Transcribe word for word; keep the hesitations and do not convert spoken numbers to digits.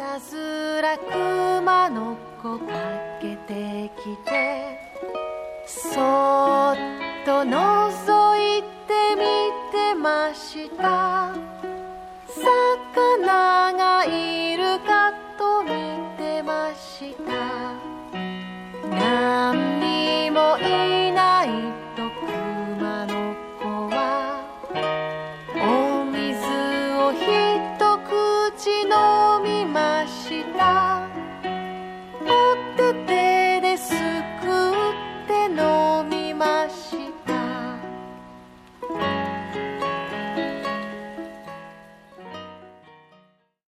たずら熊の子かけてきて、そっと覗いてみてました。魚がいるかと見てました。